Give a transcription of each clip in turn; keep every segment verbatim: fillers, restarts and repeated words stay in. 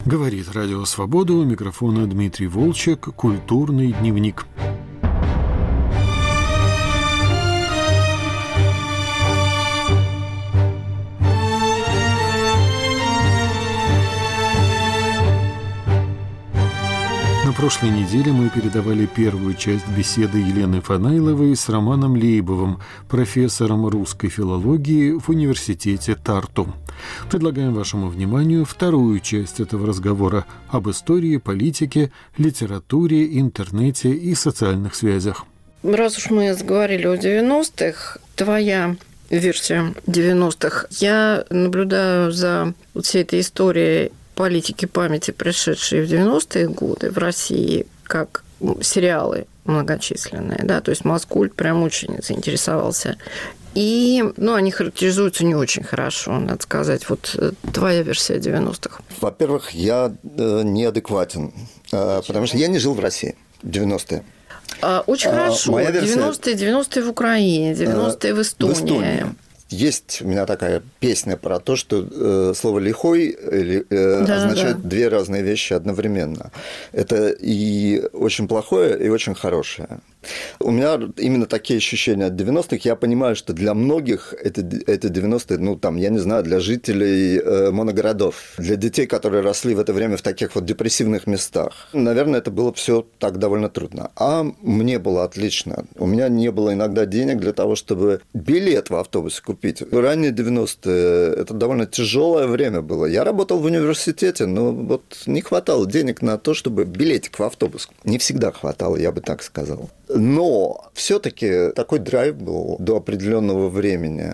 Говорит Радио Свобода, у микрофона Дмитрий Волчек, «Культурный дневник». На прошлой неделе мы передавали первую часть беседы Елены Фанайловой с Романом Лейбовым, профессором русской филологии в университете Тарту. Предлагаем вашему вниманию вторую часть этого разговора об истории, политике, литературе, интернете и социальных связях. Раз уж мы заговорили о девяностых, твоя версия девяностых. Я наблюдаю за вот всей этой историей политики памяти, пришедшие в девяностые годы в России, как сериалы многочисленные, да, то есть Маскульт прям очень заинтересовался. И, ну, они характеризуются не очень хорошо, надо сказать. Вот твоя версия девяностых. Во-первых, я э, неадекватен, э, потому что я не жил в России в девяностые. Очень а, хорошо. Моя версия... девяностые, девяностые в Украине, девяностые э, в Эстонии. В Эстонии. Есть у меня такая песня про то, что э, слово «лихой» э, да, означает да. две разные вещи одновременно. Это и очень плохое, и очень хорошее. У меня именно такие ощущения от девяностых. Я понимаю, что для многих это, это девяностые, ну, там, я не знаю, для жителей э, моногородов, для детей, которые росли в это время в таких вот депрессивных местах. Наверное, это было все так довольно трудно. А мне было отлично. У меня не было иногда денег для того, чтобы билет в автобус купить. Ранние девяностые – это довольно тяжелое время было. Я работал в университете, но вот не хватало денег на то, чтобы билетик в автобус. Не всегда хватало, я бы так сказал. Но все-таки такой драйв был до определенного времени.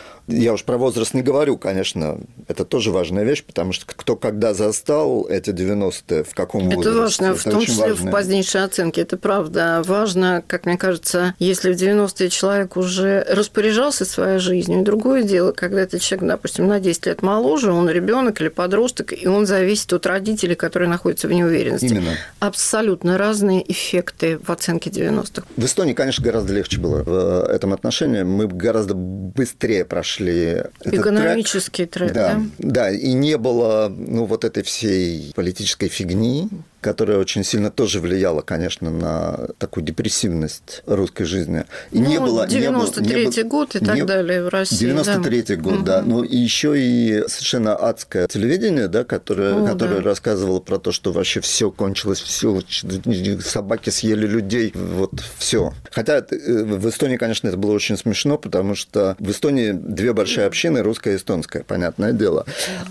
Я уж про возраст не говорю, конечно, это тоже важная вещь, потому что кто когда застал эти девяностые, в каком это возрасте. Важно, это важно, в том числе важно. В позднейшей оценке, это правда. Важно, как мне кажется, если в девяностые человек уже распоряжался своей жизнью, и другое дело, когда этот человек, допустим, на десять лет моложе, он ребенок или подросток, и он зависит от родителей, которые находятся в неуверенности. Именно. Абсолютно разные эффекты в оценке девяностых. В Эстонии, конечно, гораздо легче было в этом отношении. Мы гораздо быстрее прошли экономический трек, трек да, да? Да, и не было ну, вот этой всей политической фигни, которая очень сильно тоже влияла, конечно, на такую депрессивность русской жизни. И ну, не было, девяносто третий не было, год и так не, далее в России. девяносто третий да. год, угу. да. Ну, и еще и совершенно адское телевидение, да, которое, О, которое да. рассказывало про то, что вообще все кончилось, все, собаки съели людей, вот все. Хотя в Эстонии, конечно, это было очень смешно, потому что в Эстонии две большие общины, русская и эстонская, понятное дело.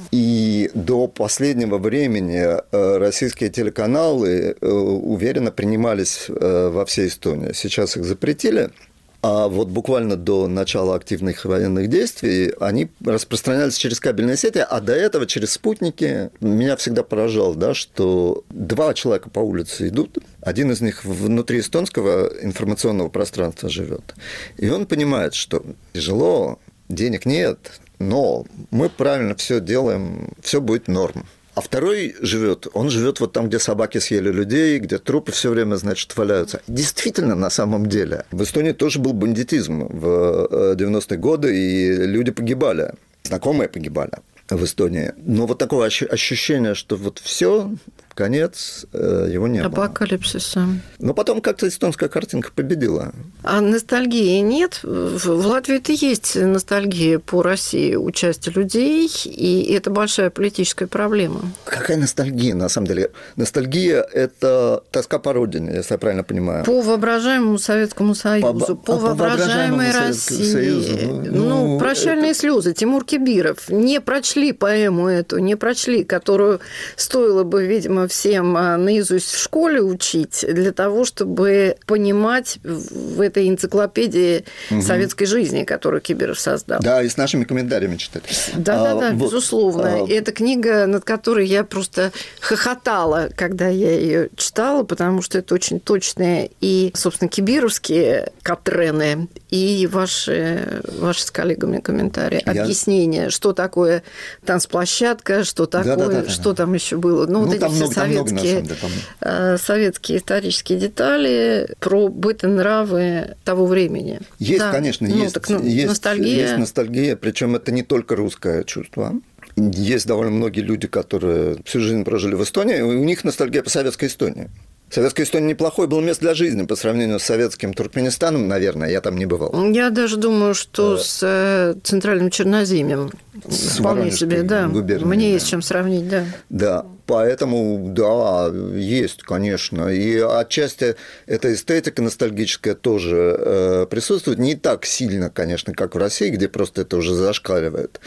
И до последнего времени российские телеканалы каналы уверенно принимались во всей Эстонии. Сейчас их запретили, а вот буквально до начала активных военных действий они распространялись через кабельные сети, а до этого через спутники. Меня всегда поражало, да, что два человека по улице идут, один из них внутри эстонского информационного пространства живет, и он понимает, что тяжело, денег нет, но мы правильно все делаем, все будет норм. А второй живет, он живет вот там, где собаки съели людей, где трупы все время, значит, валяются. Действительно, на самом деле, в Эстонии тоже был бандитизм в девяностые годы, и люди погибали, знакомые погибали в Эстонии. Но вот такое ощущение, что вот все, конец, его не было. Апокалипсиса. Но потом как-то эстонская картинка победила. А ностальгии нет? В Латвии-то есть ностальгия по России у части людей, и это большая политическая проблема. Какая ностальгия, на самом деле? Ностальгия – это тоска по родине, если я правильно понимаю. По воображаемому Советскому Союзу, по, по воображаемой России. Союзу. Ну, ну, прощальные это... слезы. Тимур Кибиров. Не прочли поэму эту, не прочли, которую стоило бы, видимо, всем наизусть в школе учить для того, чтобы понимать в этой энциклопедии угу. советской жизни, которую Кибиров создал. Да, и с нашими комментариями читать. Да-да-да, а, безусловно. Вот. И это книга, над которой я просто хохотала, когда я ее читала, потому что это очень точные и, собственно, кибировские катрены, и ваши, ваши с коллегами комментарии, я... объяснения, что такое танцплощадка, что такое, да, да, да, что да. там еще было. Ну, ну вот эти все много, советские, много, деле, советские исторические детали про быт и нравы того времени. Есть, да. конечно, ну, есть, так, ну, есть ностальгия. Есть ностальгия, причем это не только русское чувство. Есть довольно многие люди, которые всю жизнь прожили в Эстонии, и у них ностальгия по советской Эстонии. Советская Эстония неплохое было место для жизни по сравнению с советским Туркменистаном, наверное, я там не бывал. Я даже думаю, что а... с Центральным Черноземьем с вполне себе, да. Губернией, Мне да. есть чем сравнить, да. Да, поэтому, да, есть, конечно. И отчасти эта эстетика ностальгическая тоже э, присутствует. Не так сильно, конечно, как в России, где просто это уже зашкаливает.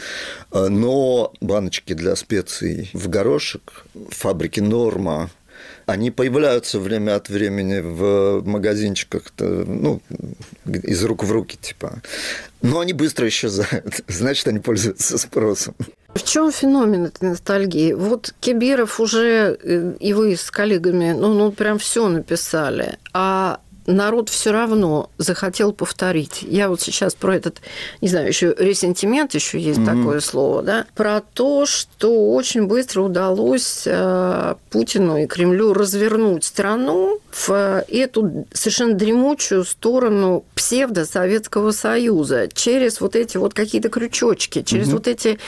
Но баночки для специй в горошек, фабрики «Норма», они появляются время от времени в магазинчиках, ну, из рук в руки, типа. Но они быстро исчезают. Значит, они пользуются спросом. В чем феномен этой ностальгии? Вот Кибиров уже, и вы с коллегами, ну, ну прям все написали, а народ все равно захотел повторить. Я вот сейчас про этот, не знаю, еще ресентимент, еще есть mm-hmm. такое слово, да, про то, что очень быстро удалось э, Путину и Кремлю развернуть страну в эту совершенно дремучую сторону псевдосоветского Союза через вот эти вот какие-то крючочки, через mm-hmm. вот эти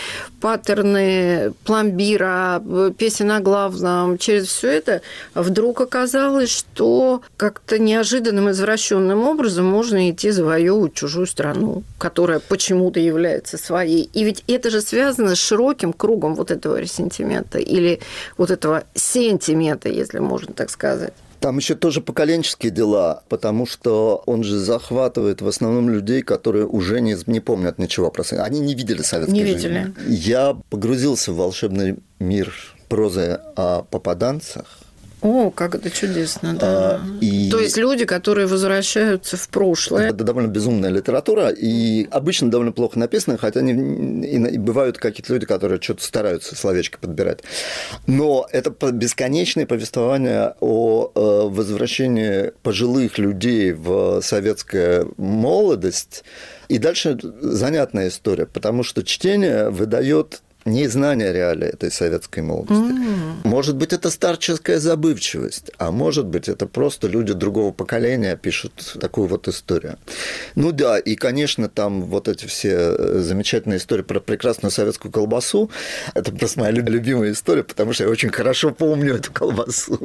паттерны пломбира, песен о главном, через все это вдруг оказалось, что как-то неожиданно извращенным образом можно идти завоевывать чужую страну, которая почему-то является своей. И ведь это же связано с широким кругом вот этого ресентимента или вот этого сентимента, если можно так сказать. Там еще тоже поколенческие дела, потому что он же захватывает в основном людей, которые уже не, не помнят ничего про Советский. Они не видели советской не жизни. видели. Я погрузился в волшебный мир прозы о попаданцах. О, как это чудесно, да. А, и... То есть люди, которые возвращаются в прошлое. Это довольно безумная литература, и обычно довольно плохо написана, хотя не... и бывают какие-то люди, которые что-то стараются словечко подбирать. Но это бесконечное повествование о возвращении пожилых людей в советскую молодость. И дальше занятная история, потому что чтение выдает незнание реалий этой советской молодости. Mm. Может быть, это старческая забывчивость, а может быть, это просто люди другого поколения пишут такую вот историю. Ну да, и, конечно, там вот эти все замечательные истории про прекрасную советскую колбасу. Это просто моя любимая история, потому что я очень хорошо помню эту колбасу,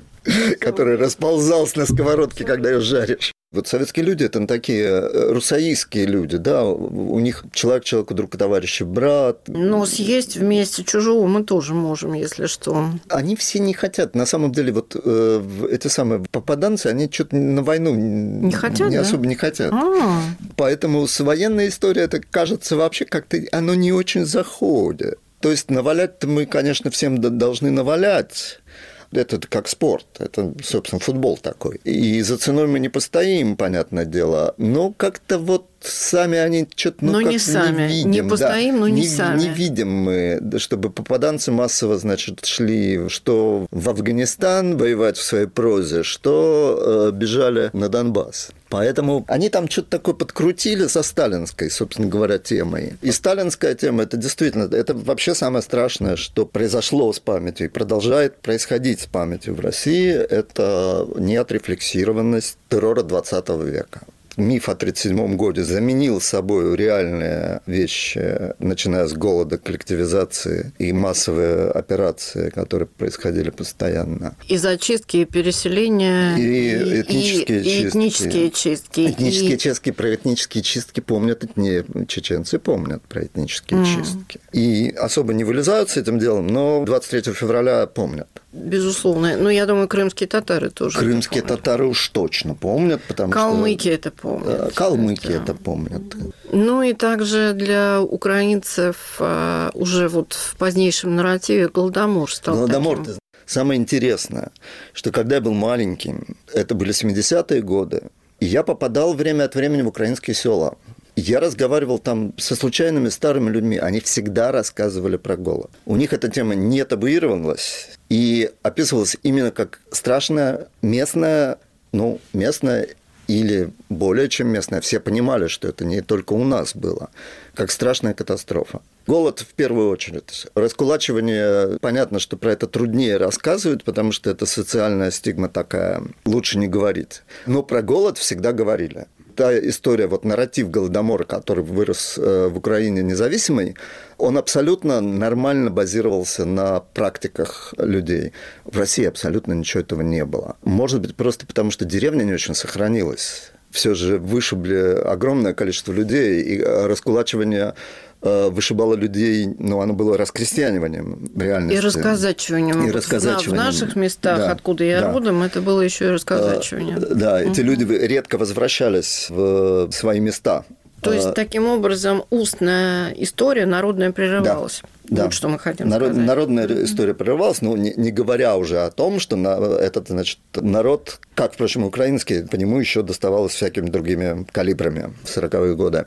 которая расползалась на сковородке, когда ее жаришь. Вот советские люди – это такие русаистские люди, да, у них человек человеку друг товарищ, брат. Но съесть вместе чужого мы тоже можем, если что. Они все не хотят. На самом деле, вот э, эти самые попаданцы, они что-то на войну не, хотят, не да? особо не хотят. А-а-а. Поэтому с военной историей, это кажется вообще как-то, оно не очень заходит. То есть навалять-то мы, конечно, всем должны навалять. Это как спорт, это, собственно, футбол такой. И за ценой мы не постоим, понятное дело, но как-то вот сами они что-то, ну, но как не сами, не видим. Не постоим, да, но не, не сами. Не видим мы, чтобы попаданцы массово, значит, шли что в Афганистан воевать в своей прозе, что э, бежали на Донбасс. Поэтому они там что-то такое подкрутили со сталинской, собственно говоря, темой. И сталинская тема, это действительно, это вообще самое страшное, что произошло с памятью и продолжает происходить с памятью в России, это неотрефлексированность террора двадцатого века. Миф о тридцать седьмом году заменил собой реальные вещи, начиная с голода, коллективизации и массовые операции, которые происходили постоянно. И зачистки, и переселения, и, и этнические и, чистки. И этнические чистки. Этнические и... чистки, про этнические чистки помнят, не чеченцы помнят про этнические mm. чистки. И особо не вылезают с этим делом, но двадцать третьего февраля помнят. Безусловно. Ну, я думаю, крымские татары тоже. Крымские татары уж точно помнят, потому Калмыки что... это помнят. Калмыки это, это помнят. Ну, и также для украинцев уже вот в позднейшем нарративе Голодомор стал Голодомор, таким. Самое интересное, что когда я был маленьким, это были семидесятые годы, и я попадал время от времени в украинские села. Я разговаривал там со случайными старыми людьми, они всегда рассказывали про голод. У них эта тема не табуировалась и описывалась именно как страшная местная, ну, местная или более чем местная. Все понимали, что это не только у нас было, как страшная катастрофа. Голод в первую очередь. Раскулачивание, понятно, что про это труднее рассказывают, потому что это социальная стигма такая, лучше не говорить. Но про голод всегда говорили. та история, вот нарратив Голодомора, который вырос в Украине независимой, он абсолютно нормально базировался на практиках людей. В России абсолютно ничего этого не было. Может быть, просто потому, что деревня не очень сохранилась. Все же вышибли огромное количество людей, и раскулачивание вышибало людей, ну, оно было раскрестьяниванием в реальности. И расказачиванием. И расказачиванием. В наших местах, да, откуда я да. родом, это было еще и расказачивание. Да, эти угу. люди редко возвращались в свои места. То есть, таким образом, устная история народная прерывалась. Да. Вот что мы хотим Народ, сказать. Народная mm-hmm. история прерывалась, но не, не говоря уже о том, что на, этот, значит, народ, как, впрочем, украинский, по нему еще доставалось всякими другими калибрами в сороковые годы.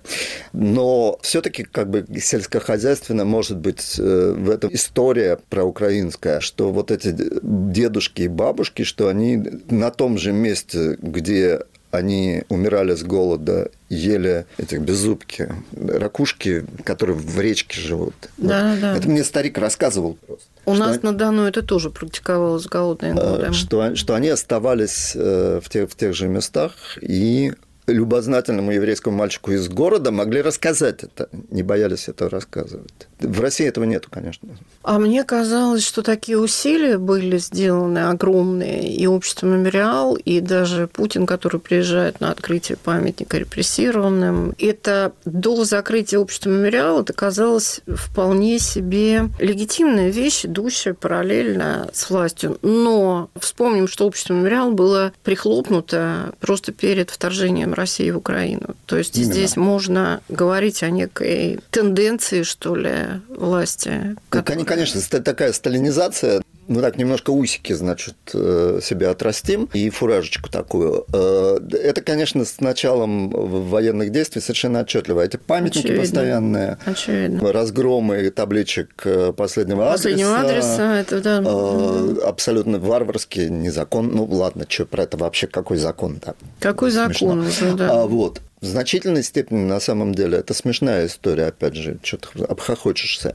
Но все-таки как бы сельскохозяйственно может быть в этом история проукраинская, что вот эти дедушки и бабушки, что они на том же месте, где они умирали с голода, ели этих беззубки, ракушки, которые в речке живут. Да, вот. Да. Это мне старик рассказывал просто. У нас они, на Дону это тоже практиковалось в голодные годы. Что, что они оставались в тех, в тех же местах и любознательному еврейскому мальчику из города могли рассказать это, не боялись этого рассказывать. В России этого нету, конечно. А мне казалось, что такие усилия были сделаны огромные, и общество «Мемориал», и даже Путин, который приезжает на открытие памятника репрессированным. Это до закрытия общества «Мемориал» это казалось вполне себе легитимная вещь, идущая параллельно с властью. Но вспомним, что общество «Мемориал» было прихлопнуто просто перед вторжением России в Украину. То есть именно. Здесь можно говорить о некой тенденции, что ли, власти. Которая... Конечно, такая сталинизация. Мы так немножко усики, значит, себе отрастим и фуражечку такую. Это, конечно, с началом военных действий совершенно отчетливо. Эти памятники Очевидно. постоянные, Очевидно. разгромы табличек последнего, последнего адреса. адреса это, да. Абсолютно варварский, незаконно. Ну, ладно, что про это вообще, какой закон-то? Какой закон уже, да. А, вот. В значительной степени, на самом деле, это смешная история, опять же, что-то обхохочешься.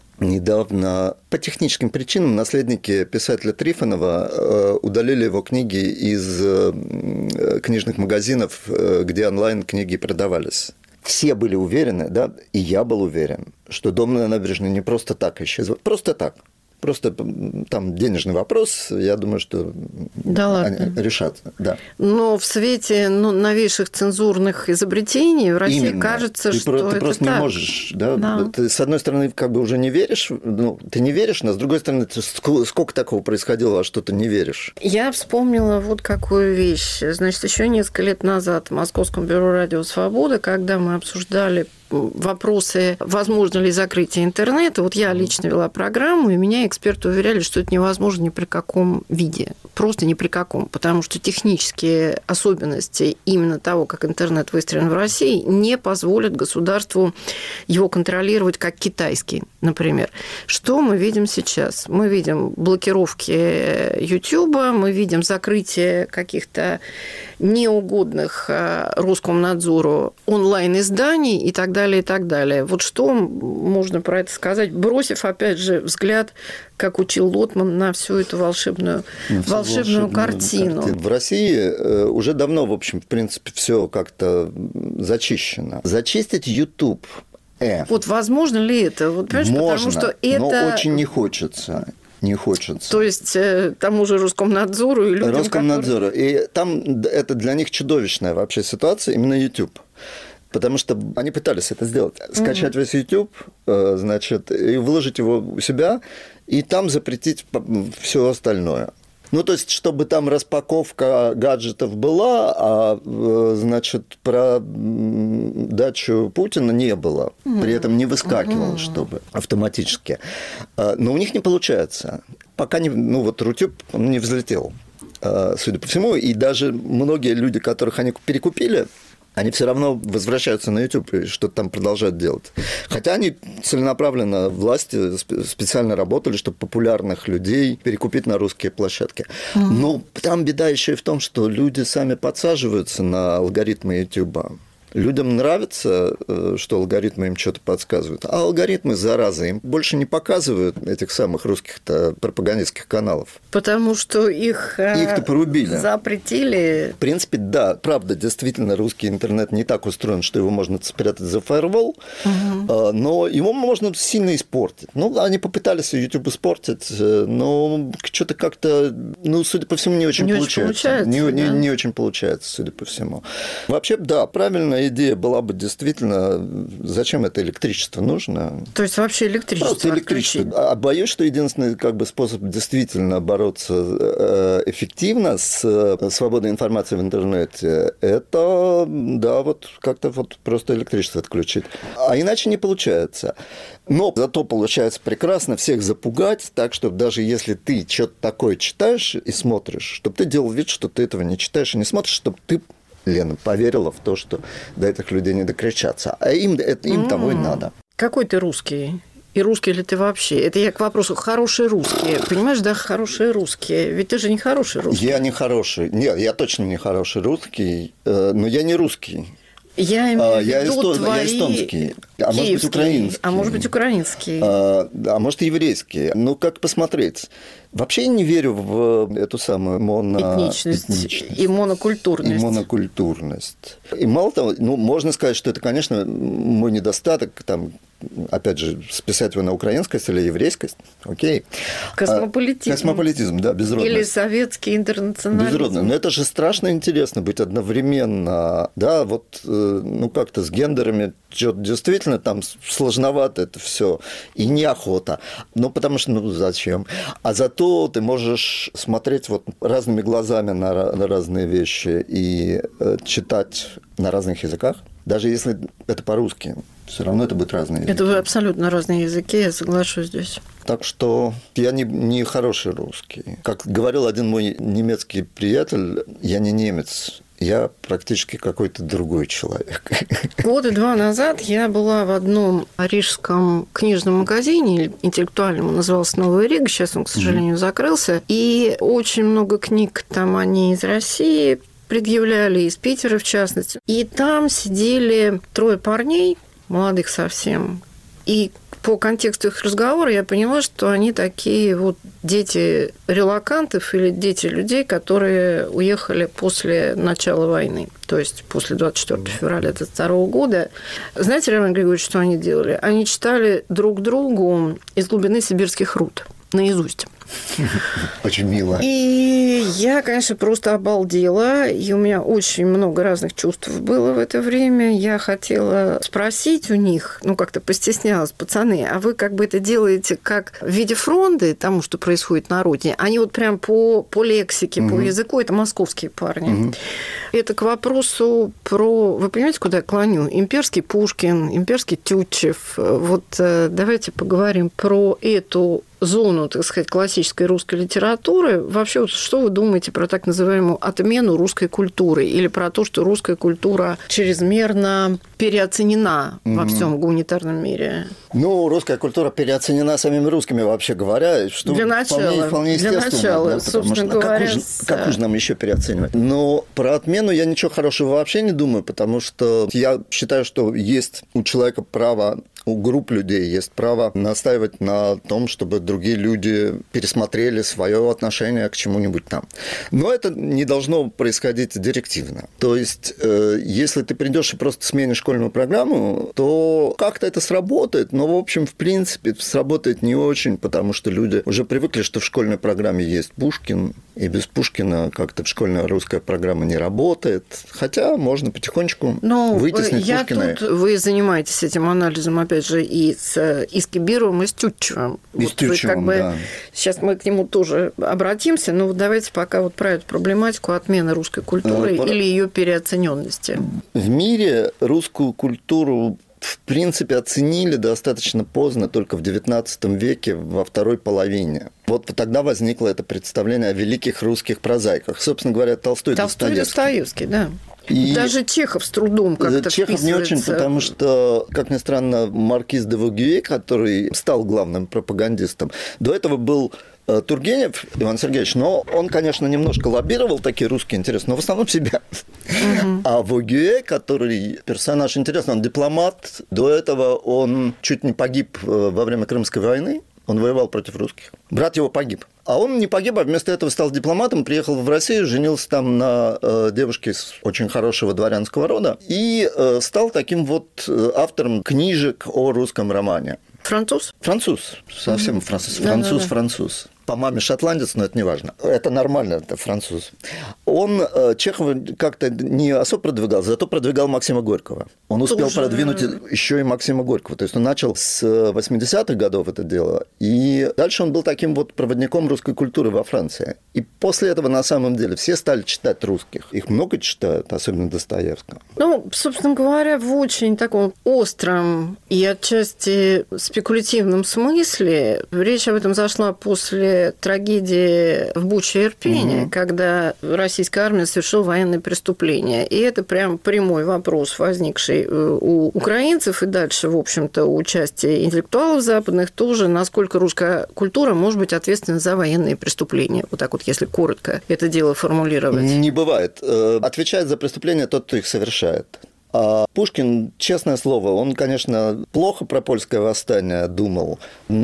Недавно по техническим причинам наследники писателя Трифонова удалили его книги из книжных магазинов, где онлайн книги продавались. Все были уверены, да, и я был уверен, что «Дом на набережной» не просто так исчез, просто так. Просто там денежный вопрос, я думаю, что да они решат. Да. Но в свете ну, новейших цензурных изобретений в России Именно. кажется, ты что про, это Ты просто так. не можешь. Да? Да. Ты, с одной стороны, как бы уже не веришь, ну, ты не веришь, но с другой стороны, ты, сколько такого происходило, а что ты не веришь? Я вспомнила вот какую вещь. Значит, еще несколько лет назад в Московском бюро «Радио Свобода», когда мы обсуждали вопросы, возможно ли закрытие интернета. Вот я лично вела программу, и меня эксперты уверяли, что это невозможно ни при каком виде. Просто ни при каком. Потому что технические особенности именно того, как интернет выстроен в России, не позволят государству его контролировать как китайский, например. Что мы видим сейчас? Мы видим блокировки Ютуба, мы видим закрытие каких-то неугодных Роскомнадзору онлайн-изданий и так далее, и так далее. Вот что можно про это сказать, бросив, опять же, взгляд, как учил Лотман, на всю эту волшебную, волшебную, волшебную картину. картину. В России уже давно, в общем, в принципе, все как-то зачищено. Зачистить YouTube. Э. Вот возможно ли это? Вот, понимаешь, Можно, потому что это... но очень не хочется. Не хочется. То есть тому же Роскомнадзору и людям, Роскомнадзору. которые... И там это для них чудовищная вообще ситуация, именно YouTube. Потому что они пытались это сделать. Скачать mm-hmm. весь YouTube, значит, и выложить его у себя, и там запретить все остальное. Ну, то есть, чтобы там распаковка гаджетов была, а, значит, про дачу Путина не было. При этом не выскакивало, чтобы автоматически. Но у них не получается. Пока не... Ну, вот Рутюб, он не взлетел, судя по всему. И даже многие люди, которых они перекупили, они все равно возвращаются на YouTube и что-то там продолжают делать. Хотя они целенаправленно, власти специально работали, чтобы популярных людей перекупить на русские площадки. Mm-hmm. Но там беда еще и в том, что люди сами подсаживаются на алгоритмы YouTube. Людям нравится, что алгоритмы им что-то подсказывают, а алгоритмы, зараза, им больше не показывают этих самых русских-то пропагандистских каналов. Потому что их Их-то порубили. Запретили. В принципе, да, правда, действительно, русский интернет не так устроен, что его можно спрятать за фаервол, угу. но его можно сильно испортить. Ну, они попытались YouTube испортить, но что-то как-то, ну, судя по всему, не очень не получается. Очень получается не, да? не, не очень получается, судя по всему. Вообще, да, правильная идея была бы действительно, зачем это электричество нужно? То есть вообще электричество Просто электричество. А боюсь, что единственный как бы, способ действительно бороться эффективно с свободной информацией в интернете, это, да, вот как-то вот просто электричество отключить. А иначе не получается. Но зато получается прекрасно всех запугать, так, чтобы даже если ты что-то такое читаешь и смотришь, чтобы ты делал вид, что ты этого не читаешь и не смотришь, чтобы ты, Лена, поверила в то, что до этих людей не докричаться. А им, это, им mm. того и надо. Какой ты русский? И русский ли ты вообще? Это я к вопросу хорошие русские. Понимаешь, да, хорошие русские. Ведь ты же не хороший русский. Я не хороший. Нет, я точно не хороший русский, но я не русский. Я имею в виду я эсто... твои... я эстонский, а может быть украинский. А может быть украинский. А, а может еврейский. Ну, как посмотреть. Вообще я не верю в эту самую моно... Этничность, Этничность и монокультурность. И монокультурность. И мало того, ну, можно сказать, что это, конечно, мой недостаток, там, опять же, списать его на украинскость или еврейскость, окей. Космополитизм. А, космополитизм, да, безродность. Или советский интернационализм. Безродность. Но это же страшно интересно быть одновременно, да, вот, ну, как-то с гендерами, что-то действительно там сложновато это все и неохота. Ну, потому что, ну, зачем? А зато ты можешь смотреть вот разными глазами на, на разные вещи и читать на разных языках, даже если это по-русски. Все равно это будут разные языки. Это абсолютно разные языки, я соглашусь здесь. Так что я не, не хороший русский. Как говорил один мой немецкий приятель, я не немец, я практически какой-то другой человек. Года два назад я была в одном парижском книжном магазине интеллектуальном, он назывался «Новая Рига», сейчас он, к сожалению, mm-hmm. закрылся, и очень много книг там они из России предъявляли, из Питера в частности. И там сидели трое парней, молодых совсем, и по контексту их разговора я поняла, что они такие вот дети релокантов или дети людей, которые уехали после начала войны, то есть после двадцать четвёртого февраля две тысячи второго года. Знаете, Роман Григорьевич, что они делали? Они читали друг другу «Из глубины сибирских руд» наизусть. Очень мило. И я, конечно, просто обалдела. И у меня очень много разных чувств было в это время. Я хотела спросить у них, ну, как-то постеснялась, пацаны, а вы как бы это делаете как в виде фронды тому, что происходит на родине? Они вот прям по, по лексике, угу. по языку, это московские парни. Угу. Это к вопросу про... Вы понимаете, куда я клоню? Имперский Пушкин, имперский Тютчев. Вот давайте поговорим про эту зону, так сказать, классической русской литературы. Вообще, что вы думаете про так называемую отмену русской культуры или про то, что русская культура чрезмерно переоценена mm-hmm. во всем гуманитарном мире? Ну, русская культура переоценена самими русскими, вообще говоря, что для начала, вполне, вполне естественно. Для начала, да, собственно что, говоря. Как, уж, как уж нам еще переоценивать? Но про отмену я ничего хорошего вообще не думаю, потому что я считаю, что есть у человека право, у групп людей есть право настаивать на том, чтобы другие люди пересмотрели свое отношение к чему-нибудь там. Но это не должно происходить директивно. То есть, э, если ты придешь и просто сменишь школьную программу, то как-то это сработает, но, в общем, в принципе, сработает не очень, потому что люди уже привыкли, что в школьной программе есть Пушкин, и без Пушкина как-то школьная русская программа не работает. Хотя можно потихонечку Но вытеснить я Пушкина. Тут, вы занимаетесь этим анализом, опять же, и с, и с Кибировым, и с Тютчевым. И вот с Тютчевым, как бы, да. Сейчас мы к нему тоже обратимся, но давайте пока вот про эту проблематику отмены русской культуры ну, или ее переоцененности. В мире русскую культуру в принципе, оценили достаточно поздно, только в девятнадцатом веке, во второй половине. Вот тогда возникло это представление о великих русских прозаиках. Собственно говоря, Толстой, Толстой Достоевский. Достоевский, да. И даже Чехов с трудом как-то Чехов вписывается. не очень, потому что, как ни странно, маркиз де Вогюэ, который стал главным пропагандистом, до этого был Тургенев Иван Сергеевич, но он, конечно, немножко лоббировал такие русские интересы, но в основном себя. Uh-huh. А Вогюэ, который персонаж интересный, он дипломат, до этого он чуть не погиб во время Крымской войны, он воевал против русских. Брат его погиб. А он не погиб, а вместо этого стал дипломатом, приехал в Россию, женился там на э, девушке из очень хорошего дворянского рода и э, стал таким вот автором книжек о русском романе. Француз? Француз. Совсем mm-hmm. француз. Француз, француз. По маме шотландец, но это не важно. Это нормально, это француз. Он Чехова как-то не особо продвигал, зато продвигал Максима Горького. Он успел Тоже... продвинуть еще и Максима Горького. То есть он начал с восьмидесятых годов это дело, и дальше он был таким вот проводником русской культуры во Франции. И после этого, на самом деле, все стали читать русских. Их много читают, особенно Достоевского. Ну, собственно говоря, в очень таком остром и отчасти спекулятивном смысле речь об этом зашла после трагедии в Буче и Ирпене, угу. когда российская армия совершила военные преступления. И это прям прямой вопрос, возникший у украинцев и дальше, в общем-то, у части интеллектуалов западных тоже, насколько русская культура может быть ответственна за военные преступления. Вот так вот, если коротко это дело формулировать. Не бывает. Отвечает за преступления тот, кто их совершает. А Пушкин, честное слово, он, конечно, плохо про польское восстание думал,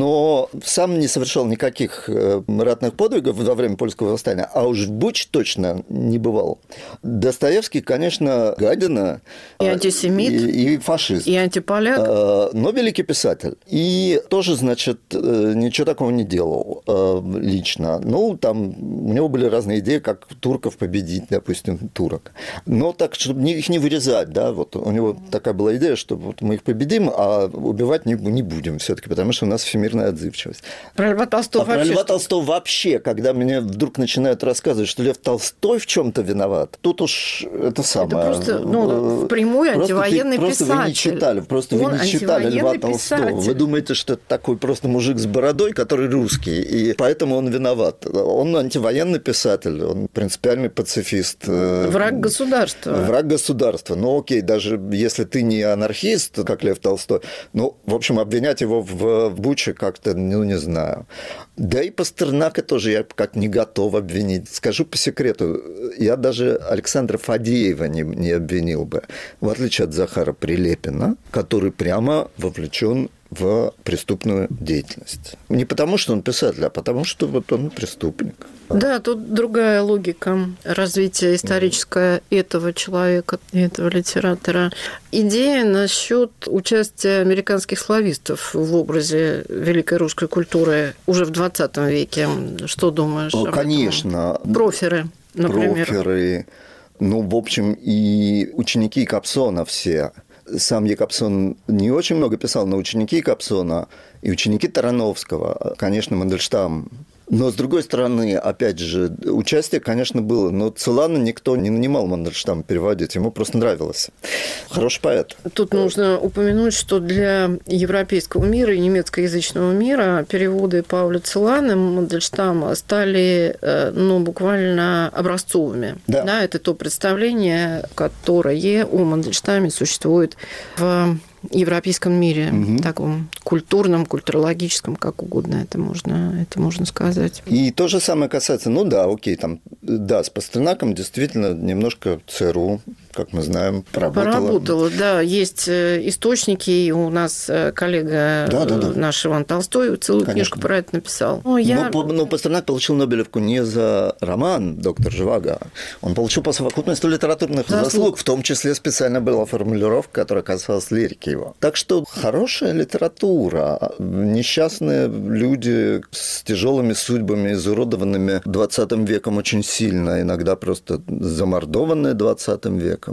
но сам не совершал никаких ратных подвигов во время польского восстания, а уж в Буче точно не бывал. Достоевский, конечно, гадина. И антисемит. И, и фашист. И антиполяк. Но великий писатель. И тоже, значит, ничего такого не делал лично. Ну, там у него были разные идеи, как турков победить, допустим, турок. Но так, чтобы их не вырезать, да, вот у него такая была идея, что вот мы их победим, а убивать не, не будем все-таки, потому что у нас всемирная отзывчивость. Про Льва Толстого а вообще. Про Льва Толстого вообще, когда мне вдруг начинают рассказывать, что Лев Толстой в чем-то виноват, тут уж это самое. Это просто ну, впрямую антивоенный просто писатель. Просто вы не читали, просто Он вы не читали Льва Толстого. Писатель. Вы думаете, что это такой просто мужик с бородой, который русский, и поэтому он виноват. Он антивоенный писатель, он принципиальный пацифист. Враг государства. Враг государства. Ну, окей, даже если ты не анархист, как Лев Толстой, ну, в общем, обвинять его в Буче как-то, ну, не знаю. Да и Пастернака тоже я как не готов обвинить. Скажу по секрету, я даже Александра Фадеева не, не обвинил бы, в отличие от Захара Прилепина, который прямо вовлечен в преступную деятельность. Не потому, что он писатель, а потому, что вот он преступник. Да, тут другая логика развития исторического этого человека, этого литератора. Идея насчет участия американских славистов в образе великой русской культуры уже в двадцатом веке. Что думаешь? Конечно. Проферы, например. Проферы. Ну, в общем, и ученики Кобзона все. Сам Якобсон не очень много писал, но ученики Кобзона и ученики Тарановского, конечно, Мандельштам. Но, с другой стороны, опять же, участие, конечно, было. Но Целана никто не нанимал Мандельштама переводить. Ему просто нравилось. Хороший поэт. Тут нужно упомянуть, что для европейского мира и немецкоязычного мира переводы Пауля Целана Мандельштама стали ну, буквально образцовыми. Да. Да, это то представление, которое о Мандельштаме существует в европейском мире, угу. таком культурном, культурологическом, как угодно это можно, это можно сказать. И то же самое касается, ну да, окей, там, да, с Пастернаком действительно немножко ЦРУ, как мы знаем, поработала. Поработала, да. Есть источники, и у нас коллега да, да, да. наш Иван Толстой целую Конечно. книжку про это написал. Но, я... но, но Пастернак получил Нобелевку не за роман «Доктор Живаго», он получил по совокупности литературных заслуг, заслуг, в том числе специально была формулировка, которая касалась лирики его. Так что хорошая литература, несчастные люди с тяжелыми судьбами, изуродованными двадцатым веком очень сильно, иногда просто замордованные двадцатым веком.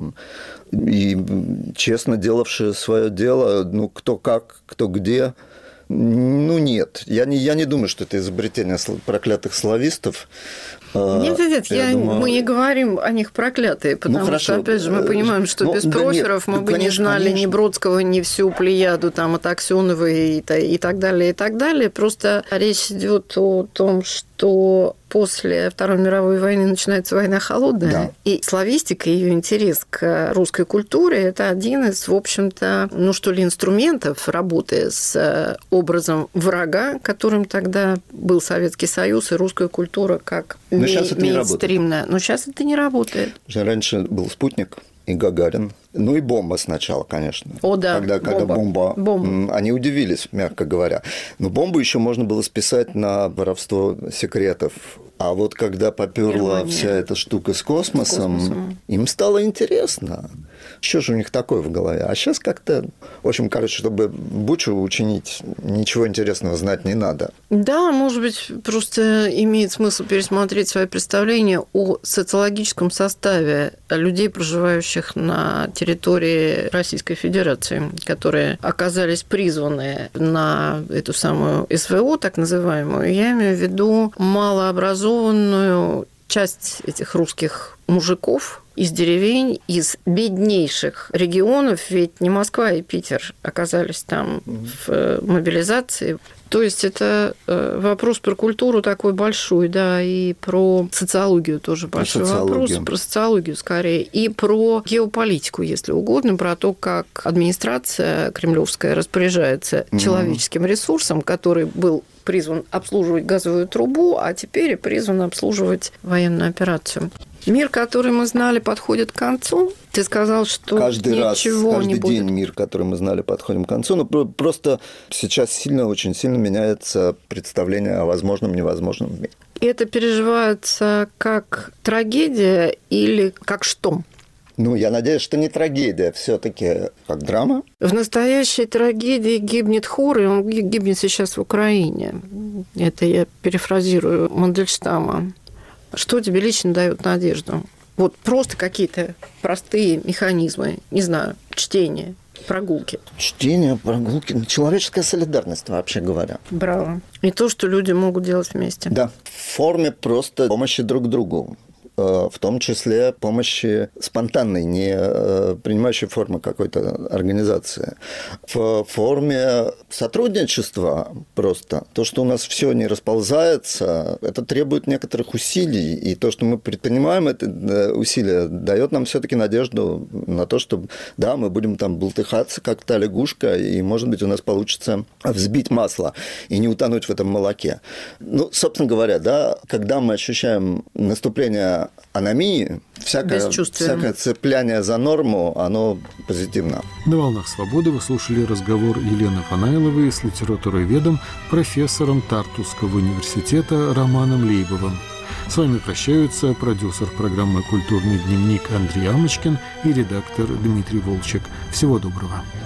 И честно делавшие свое дело, ну, кто как, кто где. Ну, нет. Я не, я не думаю, что это изобретение проклятых славистов. Нет, нет, нет, я я думаю... мы не говорим о них проклятые, потому ну, что, опять же, мы понимаем, что ну, без да проферов нет, мы бы конечно, не знали конечно. ни Бродского, ни всю плеяду там, от Аксёновой и, и так далее, и так далее. Просто речь идет о том, что что после Второй мировой войны начинается война холодная, да. и славистика, ее интерес к русской культуре – это один из, в общем-то, ну что ли, инструментов работы с образом врага, которым тогда был Советский Союз и русская культура как Но мейнстримная. Но сейчас это не работает. Раньше был «Спутник» и Гагарин. Ну и бомба сначала, конечно. О, да, когда, бомба. когда бомба, бомба. Они удивились, мягко говоря. Но бомбу еще можно было списать на воровство секретов. А вот когда поперла Германия. вся эта штука с космосом, с космосом, им стало интересно. Что же у них такое в голове? А сейчас как-то, в общем, короче, чтобы Бучу учинить, ничего интересного знать не надо. Да, может быть, просто имеет смысл пересмотреть свои представления о социологическом составе людей, проживающих на территории Российской Федерации, которые оказались призваны на эту самую СВО, так называемую. Я имею в виду малообразованную часть этих русских мужиков из деревень, из беднейших регионов, ведь не Москва и Питер оказались там в мобилизации. То есть это вопрос про культуру такой большой, да, и про социологию тоже большой про вопрос, про социологию скорее, и про геополитику, если угодно, про то, как администрация кремлевская распоряжается mm-hmm. человеческим ресурсом, который был призван обслуживать газовую трубу, а теперь призван обслуживать военную операцию. Мир, который мы знали, подходит к концу. Ты сказал, что каждый ничего раз, каждый не будет. день мир, который мы знали, подходим к концу. Но просто сейчас сильно, очень сильно меняется представление о возможном, невозможном мире. И это переживается как трагедия или как что? Ну, я надеюсь, что не трагедия, все-таки как драма. В настоящей трагедии гибнет хор, и он гибнет сейчас в Украине. Это я перефразирую Мандельштама. Что тебе лично дает надежду? Вот просто какие-то простые механизмы, не знаю, чтение, прогулки. Чтение, прогулки, человеческая солидарность, вообще говоря. Браво. И то, что люди могут делать вместе. Да, в форме просто помощи друг другу. В том числе помощи спонтанной, не принимающей формы какой-то организации. В форме сотрудничества просто. То, что у нас все не расползается, это требует некоторых усилий. И то, что мы предпринимаем это усилия, дает нам все-таки надежду на то, что да, мы будем там бултыхаться, как та лягушка, и, может быть, у нас получится взбить масло и не утонуть в этом молоке. Ну, собственно говоря, да, когда мы ощущаем наступление аномии, всякое, всякое цепляние за норму, оно позитивно. На «Волнах свободы» вы слушали разговор Елены Фанайловой с литературоведом, профессором Тартусского университета Романом Лейбовым. С вами прощаются продюсер программы «Культурный дневник» Андрей Амочкин и редактор Дмитрий Волчек. Всего доброго.